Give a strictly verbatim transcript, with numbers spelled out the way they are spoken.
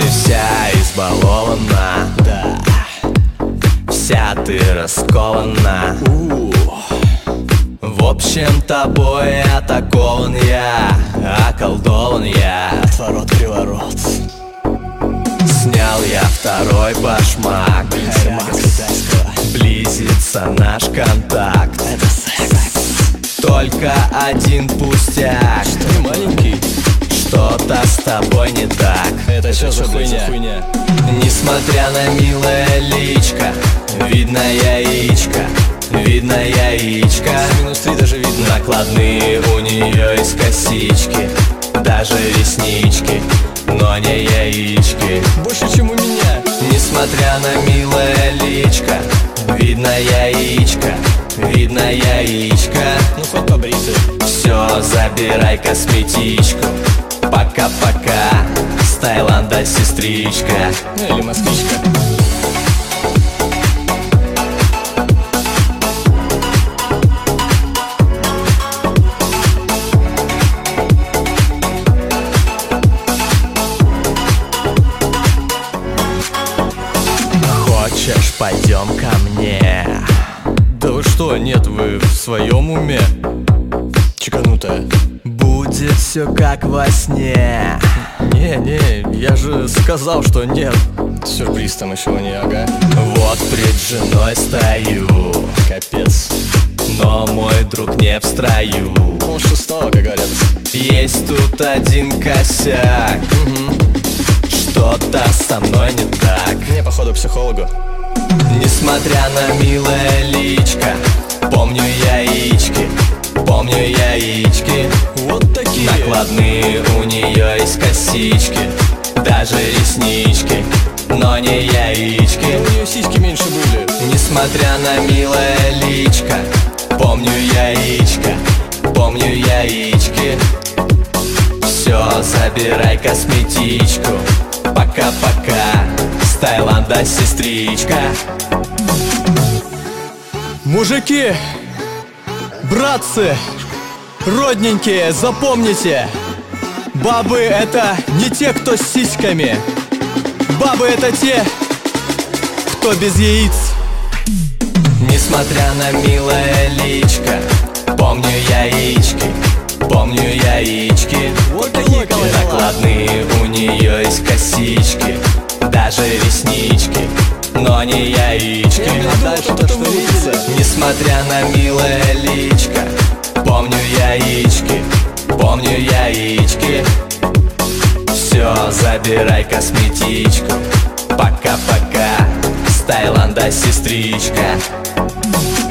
вся избалована, да. Вся ты раскована. В общем, тобой атакован я, околдован я. Отворот-приворот. Снял я второй башмак. Близится наш контакт. Это секс. Только один пустяк. Что, не маленький? Что-то с тобой не так. Это что за хуйня? хуйня? Несмотря на милое личко, видно яичко, видно яичко. Минус три даже видно. Накладные у нее из косички, даже реснички, но не яички. Больше, чем у меня. Несмотря на милое личко, видно яичко, видно яичко. Ну хоть побриться. Все, забирай косметичку. Пока-пока, с Таиланда сестричка. Ну или москвичка. Хочешь, пойдем ко мне? Да вы что, нет, вы в своем уме? Чеканутая. Будет все как во сне. Не-не, я же сказал, что нет. Сюрприз там еще у нее, ага. Вот пред женой стою, Капец. но мой друг не в строю. Пол шестого, как говорят. Есть тут один косяк. Угу. Что-то со мной не так. Мне, походу, к психологу. Несмотря на милое личко, помню яички, помню яички. Вот такие. Накладные у нее из косички, даже реснички, но не яички. У нее сиськи меньше были. Несмотря на милое личко, помню яичко, помню яички. Все, забирай косметичку. Пока-пока, с Таиланда сестричка. Мужики, братцы, родненькие, запомните: бабы — это не те, кто с сиськами. Бабы — это те, кто без яиц. Несмотря на милое личко, помню яички, помню яички. Вот такие колокола. Накладные у нее из косички, даже реснички, но не яички. Я не думал, что это видится. Несмотря на милое личко, помню яички, помню яички. Все, забирай косметичку. Пока-пока, с Таиланда сестричка.